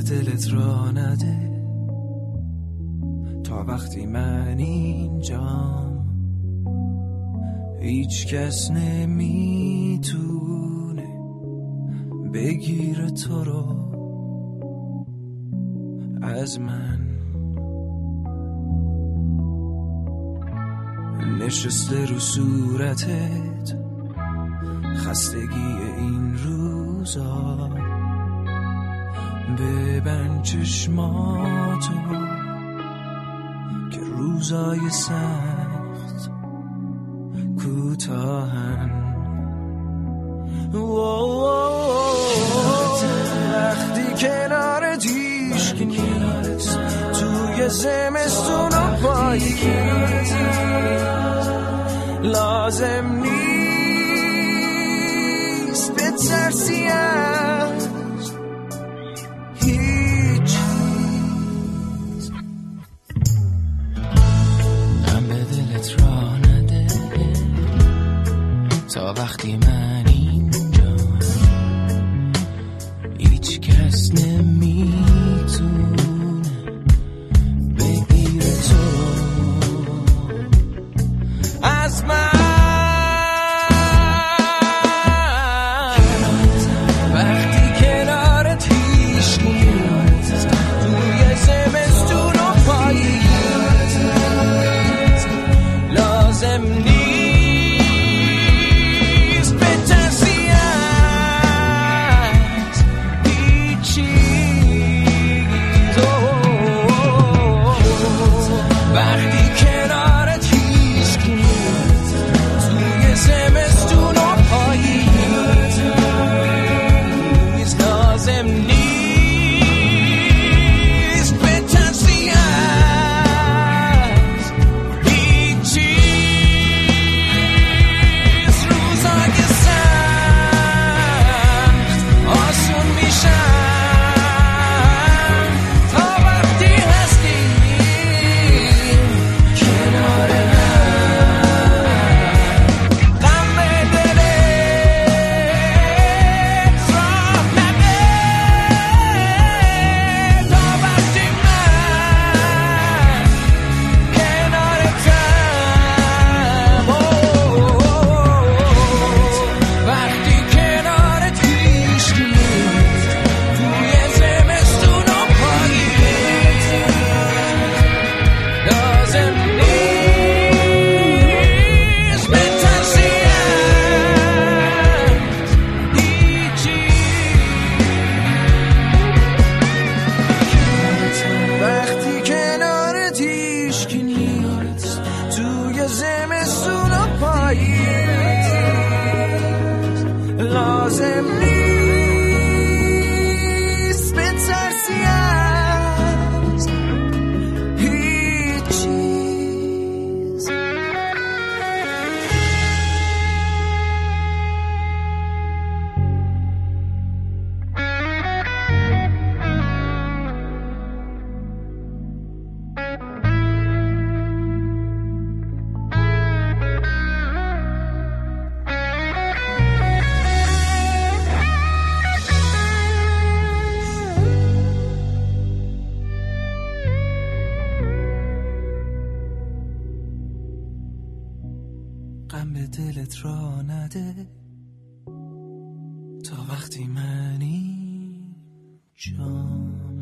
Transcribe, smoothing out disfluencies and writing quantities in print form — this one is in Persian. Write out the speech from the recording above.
دلت را نده تا وقتی من اینجام هیچ کس نمیتونه بگیره تو رو از من. نشسته رو صورتت خستگی این روزا، ببند چشماتو که روزای سخت کوتاهن. وقتی کنارت هیچکی نیست توی زمستون و پاییز، لازم نیست بترسی از هیچ چیز. غم به دلت را نده تا وقتی من اینجا هیچ کس نمیتونه بگیره تو از من. وقتی کنارت هیچ نیست توی زمستون و پاییز، لازم نیست بترسی از هیچ چیز. وقتی کنارت هیچ نیست توی زمستون و پاییز، لازم نیست بترسی از هیچ چیز. روزای سخت آسون میشن تا وقتی هستی کنار من. غم به دلت راه نده تا وقتی من کنارتم. وقتی کنارت هیچکی نیست توی زمستون و پاییز، لازم نیست بترسی از هیچ چیز. وقتی کنارت هیچکی نیست توی زمستون و پاییز، لازم نیست بترسی از هیچ چیز. غم به دلت را نده تا وقتی من اینجام